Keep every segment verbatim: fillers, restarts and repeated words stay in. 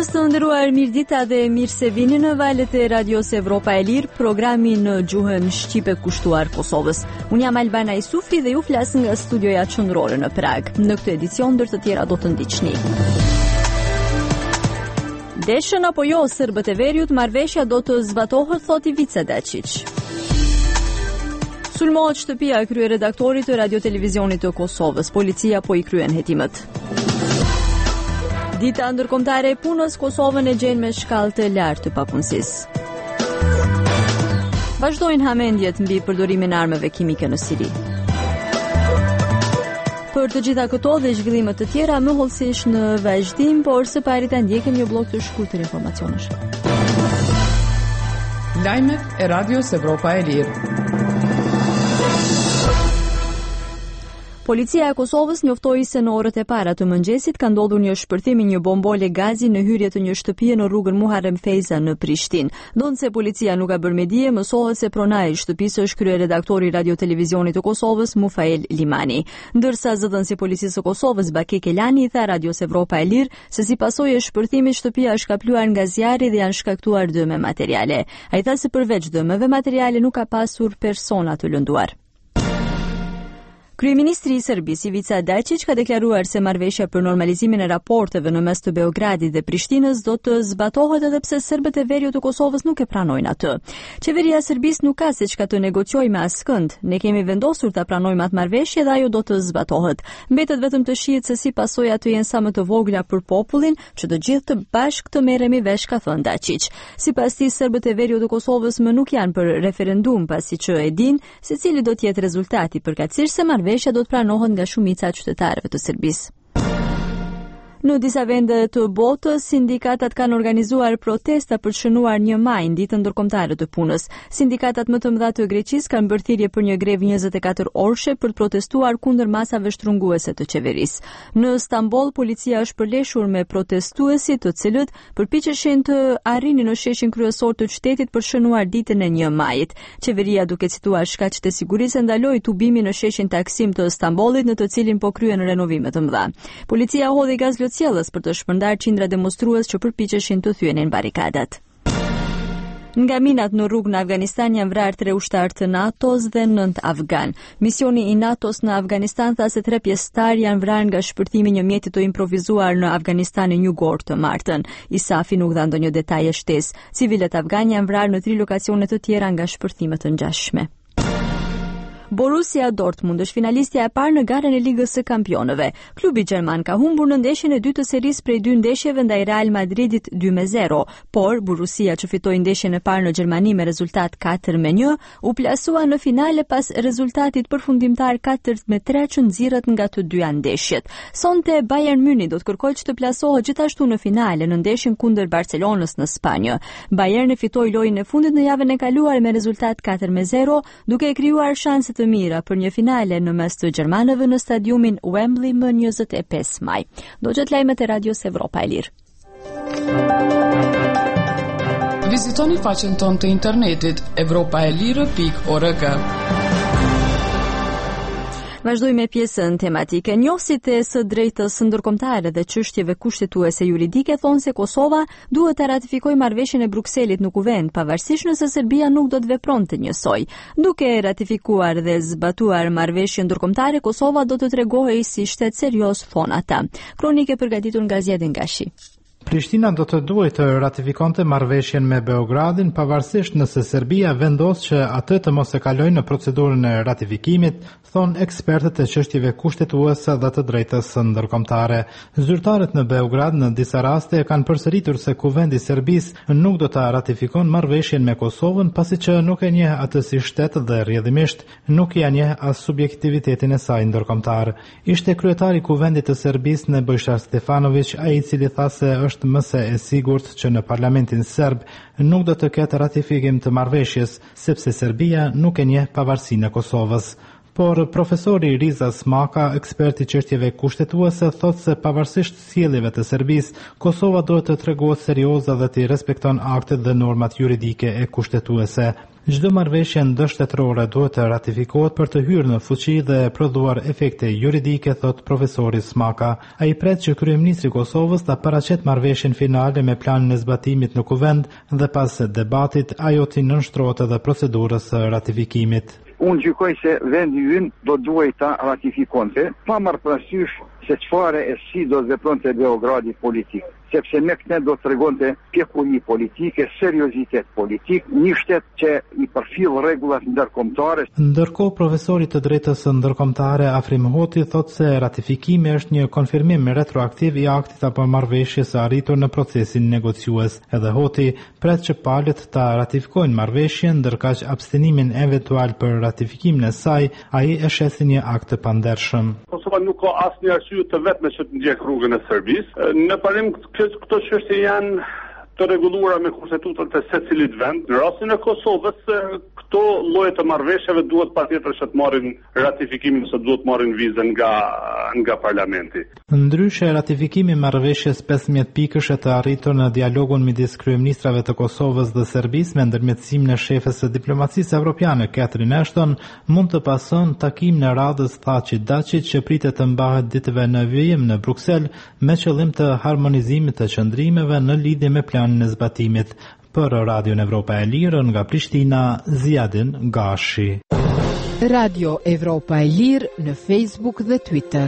mëngjes të nderuar, mirëdita dhe mirë se vini në valët e Radios Evropa e Lirë, programi në gjuhën shqipe kushtuar Kosovës. Unë jam Albana Isufi dhe ju flas nga studioja qendrore në Prag. Në këtë edicion ndër të tjera do të ndiqni. Deshën apo jo serbët e Veriut, marrëveshja do të zbatohet, thot Ivica Dačić. Sulmohet shtëpia e kryeredaktorit të Radio Televizionit të Kosovës. Policia po i kryen hetimet. Dita ndërkombëtare e punës, Kosovën e gjen me shkallë të lartë të papunësisë. Vazhdojnë hamendjet mbi përdorimin e armëve kimike në Siri. Për të gjitha këto dhe zhvillime të tjera, më hollësisht në vazhdim, por së pari ta ndjekim një blok të shkurtër informacionesh. Lajmet e Radios Evropa e Lirë. Policia e Kosovës njoftoi se në orët e para të mëngjesit ka ndodhur një shpërthim i një bombole gazi në hyrje të një shtëpie në rrugën Muharrem Feyza në Prishtinë. Ndonse policia nuk ka bërë me dije, mësohet se pronari i shtëpisë është kryeredaktori i Radio Televizionit të Kosovës, Mufael Limani. Ndërsa zëdhënësi i policisë së Kosovës, Baki Kelani, i tha Radios Evropa e Lirë se si pasojë e shpërthimit shtëpia është kapluar nga zjarri dhe janë shkaktuar dëme materiale. Ai tha se përveç dëmeve materiale nuk ka pasur persona të lënduar. Kryeministri i Serbisë Ivica Dačić ka deklaruar se marrëveshja për normalizimin e raporteve në mes të Beogradit dhe Prishtinës do të zbatohet edhe pse serbët e Veriut të Kosovës nuk e pranojnë atë. Qeveria e Serbisë nuk ka se çka të negociojë me askënd. Ne kemi vendosur ta pranojmë atë marrëveshje dhe ajo do të zbatohet. Mbetet vetëm të shihet se si pasojat të jenë sa më të vogla për popullin, që të gjithë të bashkë të merremi vesh, ka thënë Dačić. Sipas tij, serbët e Veriut të Kosovës më nuk janë për referendum, pasi që e dinë se cili do të jetë rezultati, përkatësisht se marrëveshja do të pranohet nga shumica e qytetarëve të Serbisë. Në disa vende të botës, sindikatat kanë organizuar protesta për të shënuar një maj në ditën ndërkombëtare të punës. Sindikatat më të mëdha të Greqisë kanë bërë thirrje për një grevë njëzet e katër orëshe për të protestuar kundër masave shtrënguese të qeverisë. Në Stamboll, policia është përleshur me protestuesit, të cilët përpiqeshin të arrinin në sheshin kryesor të qytetit për shënuar ditën e një majit. Qeveria, duke cituar shkaqjet e sigurisë, ndaloi tubimin në sheshin Taksim të Stambollit, në të cilin po kryen renovime të mëdha. Policia hodhi gaz cjellës për të shpërndar qindra demonstrues që përpiqeshin të thyenin barikadat. Nga minat në rrugë në Afganistan janë vrarë tre ushtarë të NATO-s dhe nënt afgan. Misioni i NATO-s në Afganistan tha se tre pjesëtar janë vrarë nga shpërthimi i një mjeti të improvisuar në Afganistanin jugor të martën. ISAF-i nuk dha ndonjë detaje shtesë. Civilet afgan janë vrarë në tri lokacione të tjera nga shpërthime të ngjashme. Borussia Dortmund është finalistja e parë në garën e Ligës së Kampionëve. Klubi gjerman ka humbur në ndeshjen e dytë të serisë prej dy ndeshjeve ndaj Real Madridit dy me zero, por Borussia, që fitoi ndeshjen e parë në Gjermani me rezultat katër me një, u plasua në finale pas rezultatit përfundimtar katër me tre që nxirret nga të dyja ndeshjet. Sonte Bayern Munich do të kërkojë që të plasohet gjithashtu në finale në ndeshjen kundër Barcelonës në Spanjë. Bayern e fitoi lojën e fundit në javën e kaluar me rezultat katër me zero, duke krijuar shanse të mira për një finale në mes të gjermanëve në stadiumin Wembley më njëzet e pesë maj. Do gjatë lajmet e Radios Evropa e Lirë. Vizitoni faqen tonë të internetit evropa e lirë pikë org. Vazhdojmë me pjesën tematike. Njohësit e së drejtës ndërkombëtare dhe çështjeve kushtetuese juridike thonë se Kosova duhet të ratifikojë marrëveshjen e Brukselit në kuvend, pavarësisht nëse Serbia nuk do të vepronte njësoj. Duke ratifikuar dhe zbatuar marrëveshjen ndërkombëtare, Kosova do të tregohej si shtet serioz, thonë ata. Kronikë përgatitur nga Zjedin Gashi. Prishtina do të duhet të ratifikonte marrëveshjen me Beogradin, pavarësisht nëse Serbia vendos që atë të mos e kalojë në procedurën e ratifikimit, thon ekspertët e çështjeve kushtetuese dhe të drejtës ndërkombëtare. Zyrtarët në Beograd në disa raste kanë përsëritur se kuvendi i Serbisë nuk do ta ratifikon marrëveshjen me Kosovën, pasi që nuk e njeh atë si shtet dhe rrjedhimisht nuk ia njeh as subjektivitetin e saj ndërkombëtar. Ishte kryetari i kuvendit të Serbisë Nebojša Stefanović, ai i cili tha se është mëse e sigurt që në parlamentin serb nuk do të ketë ratifikim të marrëveshjes, sepse Serbia nuk e njeh pavarësinë e Kosovës. Por profesori Riza Smaka, eksperti çështjeve kushtetuese, thotë se pavarësisht sjelljeve të Serbisë, Kosova duhet të tregohet serioze dhe të respekton aktet dhe normat juridike e kushtetuese. Çdo marrëveshje ndërshtetërore duhet të ratifikohet për të hyrë në fuqi dhe prodhuar efekte juridike, thot profesori Smaka. Ai pret që kryeministri i Kosovës ta paraqet marrëveshjen finale me planin e zbatimit në kuvend dhe pas debatit ajo të nënshtrohet edhe procedurës së ratifikimit. Unë gjykoj se vendi ynë do duhet ta ratifikonte, pa marrë parasysh se çfarë e si do të vepronte Beogradi politik, sepse me këtë do të tregonte pjekuri politike, seriozitet politik, një shtet që i përfill rregullat ndërkombëtare. Ndërkohë, profesori të drejtës ndërkombëtare Afrim Hoti thotë se ratifikimi është një konfirmim retroaktiv i aktit apo marrëveshjes së arritur në procesin negociues. Edhe Hoti pret që palët ta ratifikojnë marrëveshjen, ndërkaq abstenimin eventual për ratifikimin e saj ai e sheh si një akt të pandershëm. Kosova nuk ka asnjë arsye të vetme që të ndjek rrugën e Serbisë. Në parim këto çështje janë të rregulluara me kushtetutën e secilit vend. Në rastin e Kosovës, këto lloje të marrëveshjeve duhet patjetër që të marrin ratifikimin ose duhet të marrin vizën nga nga parlamenti. Ndryshe, ratifikimi i marrëveshjes pesëmbëdhjetë pikësh e të arritur në dialogun midis kryeministrave të Kosovës dhe Serbisë me ndërmjetësimin e shefes së diplomacisë evropiane Catherine Ashton mund të pason takimin e radhës Thaçi-Daçi që pritet të mbahet ditëve në vijim në Bruksel me qëllim të harmonizimit të qëndrimeve në lidhje me planin e zbatimit. Për Radion Evropa e Lirë nga Prishtina, Ziadin Gashi. Radio Evropa e Lirë në Facebook dhe Twitter.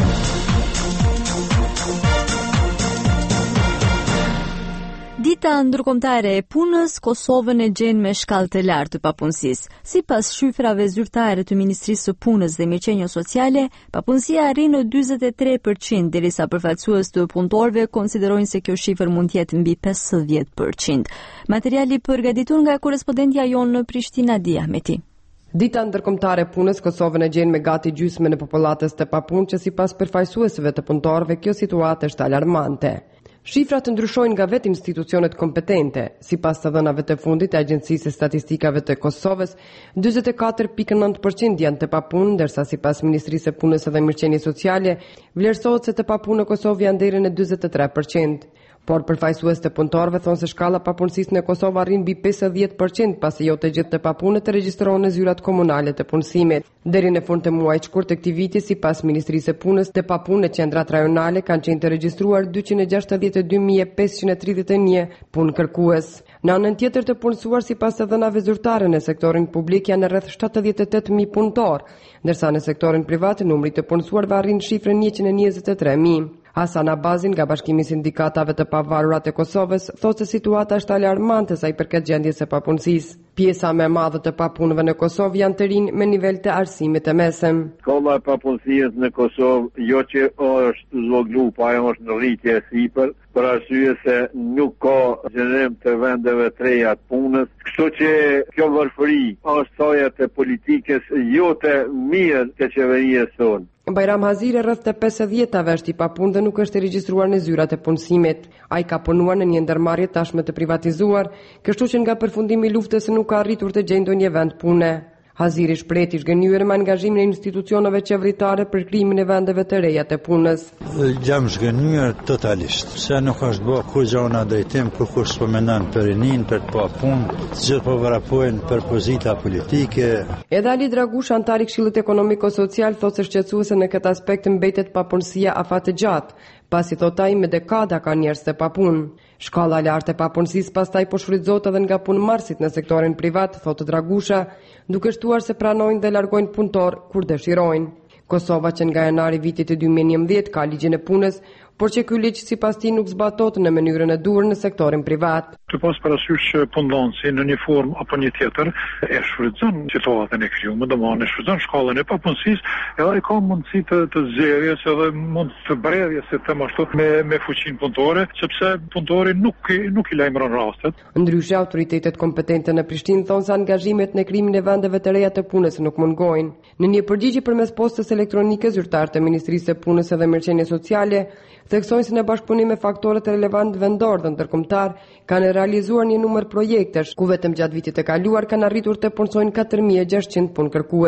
Dita ndërkombëtare e punës Kosovën e gjen me shkallë të lartë të papunësisë. Sipas shifrave zyrtare të Ministrisë së Punës dhe Mirëqenies Sociale, papunësia arrin në dyzet e tre përqind, derisa përfaqësues të punëtorëve konsiderojnë se kjo shifër mund të jetë mbi pesëdhjetë përqind. Materiali përgatitur nga korrespondentja jonë në Prishtinë, Adi Ahmeti. Dita ndërkombëtare e punës Kosovën e gjen me gati gjysmën e popullatës të papunë, që sipas përfaqësuesve të punëtorëve kjo situatë është alarmante. Shifrat ndryshojnë nga vetë institucionet kompetente. Sipas të dhënave të fundit të Agjencisë së Statistikave të Kosovës, dyzet e katër pikë nëntë përqind janë të papunë, ndërsa sipas Ministrisë së Punës dhe Mirëqenies Sociale, vlerësohet se të papunë në Kosovë janë deri në dyzet e tre përqind. Por përfaqësues të punëtorëve thonë se shkalla papunësisë në Kosovë arrin mbi pesëdhjetë përqind, pasi jo të gjithë të papunët të regjistrohen në zyrat komunale të punësimit. Deri në fund të muajit shkurt të këtij viti, sipas Ministrisë së Punës, të papunë në qendrat rajonale kanë qenë të regjistruar dyqind e gjashtëdhjetë e dy mijë e pesëqind e tridhjetë e një punë kërkues. Në anën tjetër të punësuar, sipas të dhënave zyrtare në sektorin publik janë rreth shtatëdhjetë e tetë mijë punëtor, ndërsa në sektorin privat numri të punësuarve arrin shifrën njëqind e njëzet e tre mijë. Hasan Abazin nga Bashkimi i Sindikatave të Pavarurat e Kosovës thotë se situata është alarmante sa i përket gjendjes së papunësisë. Pjesa më e madhe të papunëve në Kosovë janë të rinj me nivel të arsimit të mesëm. Shkolla e papunësisë në Kosovë jo që është zvoglu, po ajo është në rritje e sipër, për arsye se nuk ka gjenerim të vendeve të reja të punës. Kështu që kjo varfëri është thoja të politikës, jo të mirë të qeverisë tonë. Bajram Hazire rreth të pesëdhjetave është i papunë dhe nuk është regjistruar në zyrat e punësimit. Ai ka punuar në një ndërmarrje tashmë të privatizuar, kështu që nga përfundimi i luftës nuk ka arritur të gjejë ndonjë vend pune. Haziri shpreh i zgënjur me angazhimin e institucioneve qeveritare për krijimin e vendeve të reja të punës. Jam zgënjur totalisht, se nuk është bërë kur gjona drejtim, kur kur s'po mendon për rinin, për të pa punë, gjithë po vrapojnë për pozita politike. Edhe Ali Dragush, antar i Këshillit Ekonomiko-Social, thotë se shqetësuese në këtë aspekt mbetet papunësia afat të gjatë, pasi thotë ai me dekada ka njerëz të papunë. Shkalla e lartë e papunësisë pastaj po shfrytëzohet edhe nga punëmarrësit në sektorin privat, thotë Dragusha, duke shtuar se pranojnë dhe largojnë punëtor kur dëshirojnë. Kosova, që nga janari vitit e dy mijë e njëmbëdhjetë ka ligjin e punës, por që ky ligj sipas tij nuk zbatohet në mënyrën e duhur në sektorin privat. Të pas parasysh punëdhënësi në një formë apo një tjetër e shfrytëzon situatën e krijuar, domthonë e shfrytëzon shkallën e papunësisë, edhe ai ka mundësi të, të zgjerjes edhe mund të bredhjes së them ashtu me me fuqinë punëtore, sepse punëtori nuk nuk i lajmëron rastet. Ndryshe, autoritetet kompetente në Prishtinë thonë se angazhimet në krijimin e vendeve të reja të punës nuk mungojnë. Në një përgjigje përmes postës elektronike, zyrtarët e Ministrisë së Punës dhe Mirëqenies Sociale theksojnë se në bashkëpunim me faktorët relevant vendor dhe ndërkombëtar kanë realizuar një numër projektesh, ku vetëm gjatë vitit të kaluar kanë arritur të punësojnë katër mijë e gjashtëqind punë kërkues.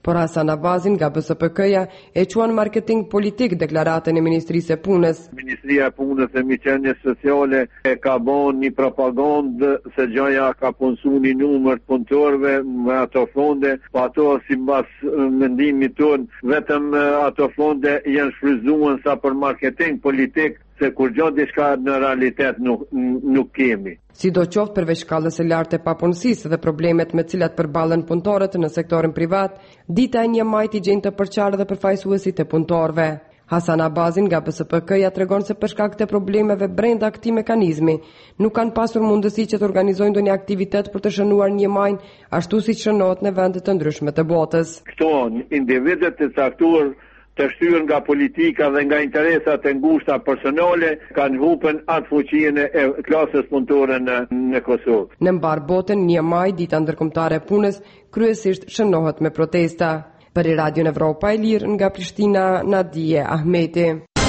por Hasan Abazin nga B S P K-ja e quan marketing politik deklaratën e Ministrisë e Punës. Ministria e Punës e Miqenjes Sociale e ka bën një propagandë se gjaja ka punësu një numër të punëtorëve me ato fonde, pa ato sipas mendimit tonë vetëm ato fonde janë shfrytzuar sa për marketing politik, se kur gjatë diçka në realitet nuk, nuk kemi. Sidoqoftë përveç shkallës së lartë e papunësisë dhe problemet me cilat përballen punëtorët në sektorin privat, dita e një majt i gjen të përqarë dhe përfaqësuesit e punëtorëve. Hasan Abazin nga B S P K-ja tregon se për shkak të problemeve brenda këtij mekanizmi, nuk kanë pasur mundësi që të organizojnë ndonjë aktivitet për të shënuar një majn, ashtu siç shënohet në vende të ndryshme të botës. Këto individët të caktuar të shtyr nga politika dhe nga interesat e ngushta personale kanë hupen atë fuqinë e klasës punëtore në, në Kosovë. Në mbar botën, një maj, dita ndërkombëtare e punës, kryesisht shënohet me protesta. Për Radion Evropa e Lirë nga Prishtina, Nadije Ahmeti.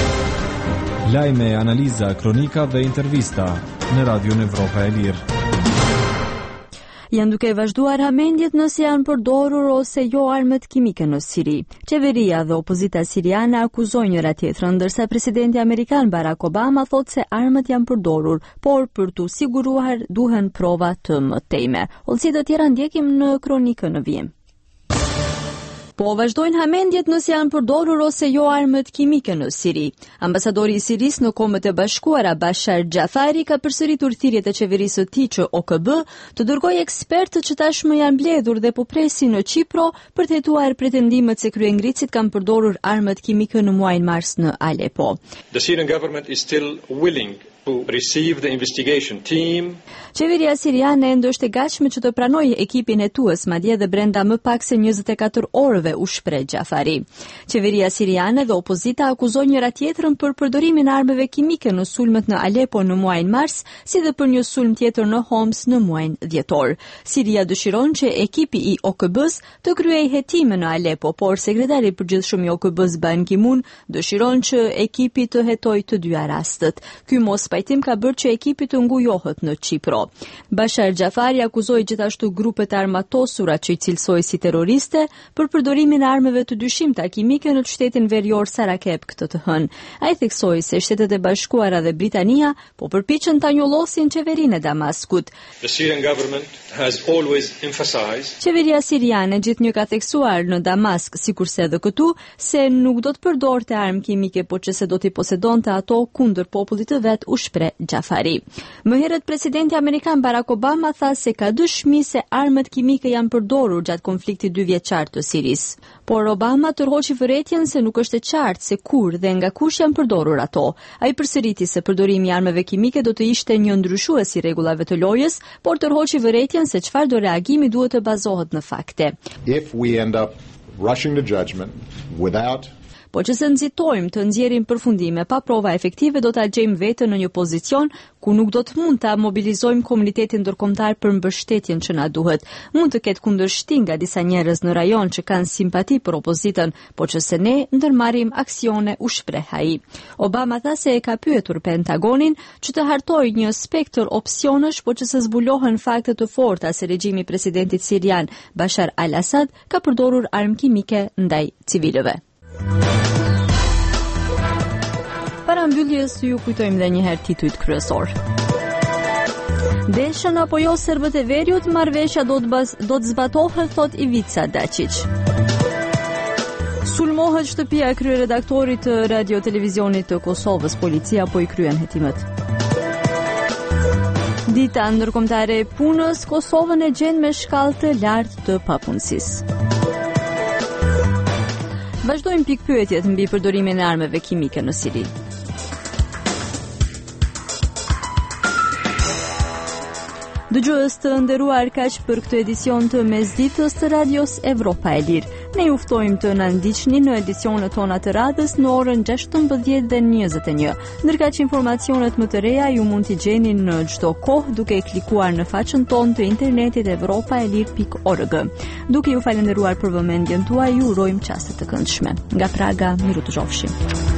Lajme, analiza, kronika dhe intervista në Radion Evropa e Lirë. Janë duke vazhduar hamendjet nëse janë përdorur ose jo armët kimike në Siri. Qeveria dhe opozita siriane akuzojnë njëra tjetrën, ndërsa presidenti amerikan Barack Obama thotë se armët janë përdorur, por për t'u siguruar duhen prova të mëtejme. Hollësi të tjera ndjekim në kronikën në vijim. Po vazhdojnë hamendjet nëse janë përdorur ose jo armët kimike në Siri. Ambasadori i Sirisë në Kombët e Bashkuara Bashar Gjafari ka përsëritur thirrjet e qeverisë së tij që O K B të dërgojë ekspertë që tashmë janë mbledhur dhe po presin në Qipro për të hetuar pretendimet se kryengritësit kanë përdorur armët kimike në muajin mars në Aleppo. The Syrian government is still willing to receive the investigation team. Qeveria siriane ende është e gatshme që të pranojë ekipin hetues, madje edhe brenda më pak se njëzet e katër orëve, u shpreh Gjafari. Qeveria siriane dhe opozita akuzojnë njëra tjetrën për përdorimin e armëve kimike në sulmet në Aleppo në muajin mars, si dhe për një sulm tjetër në Homs në muajin dhjetor. Siria dëshiron që ekipi i O K B-s të kryejë hetime në Aleppo, por sekretari i përgjithshëm i O K B-s Ban Ki-moon dëshiron që ekipi të hetojë të dyja rastet. Ky mos pajtim ka bërë që ekipi të ngujohet në Qipro. Bashar Gjafari akuzoi gjithashtu grupet armatosura që i cilësoi si terroriste për përdorimin e armëve të dyshimta kimike në shtetin verior Sarakeb këtë të hënë. Ai theksoi se Shtetet e Bashkuara dhe Britania po përpiqen ta njollosin qeverinë e Damaskut. The Syrian government has always emphasized. Qeveria siriane gjithnjë ka theksuar në Damask, sikurse edhe këtu, se nuk do të përdorte armë kimike, por që se do t'i posedonte ato kundër popullit të vet, u shpreh Gjafari. Më herët presidenti amerikan Barack Obama tha se ka dëshmi se armët kimike janë përdorur gjatë konfliktit dy vjeçar të Sirisë. Por Obama tërhoqi vërejtjen se nuk është e qartë se kur dhe nga kush janë përdorur ato. Ai përsëriti se përdorimi i armëve kimike do të ishte një ndryshues i rregullave të lojës, por tërhoqi vërejtjen se çfarë do reagimi duhet të bazohet në fakte. If we end up rushing to judgment without Po që se nxitojmë të nxjerrim përfundime pa prova efektive, do ta gjejmë veten në një pozicion ku nuk do të mund ta mobilizojmë komunitetin ndërkombëtar për mbështetjen që na duhet. Mund të ketë kundërshtim nga disa njerëz në rajon që kanë simpati për opozitën, por që se ne ndërmarrim aksione, u shpreh ai. Obama tha se e ka pyetur Pentagonin që të hartojë një spektër opsionesh, por që se zbulohen fakte të forta se regjimi i presidentit sirian Bashar al-Assad ka përdorur armë kimike ndaj civilëve. Para mbylljes ju kujtojmë edhe një herë titujt kryesor. Deshën apo jo serbët e veriut, marrëveshja do të bas, do të zbatohet, thot Ivica Dačić. Sulmohet shtëpia e kryeredaktorit të radio-televizionit të Kosovës, policia po i kryen hetimet. Dita ndërkombëtare e punës, Kosovën e gjen me shkallë të lartë të papunësisë. Vazhdojmë pikpyetjet mbi përdorimin e armëve kimike në Siri. Dëgjues të nderuar, kaq për këtë edicion të mesditës të Radios Evropa e Lirë. Ne ju ftojmë të na ndiqni në edicionet tona të radhës në orën gjashtëmbëdhjetë dhe njëzet e një. Ndërkaq informacionet më të reja ju mund t'i gjeni në çdo kohë duke klikuar në faqen tonë të internetit evropaelir pikë org. Duke ju falenderuar për vëmendjen tuaj, ju urojmë qaste të këndshme. Nga Praga, miru të qofshim.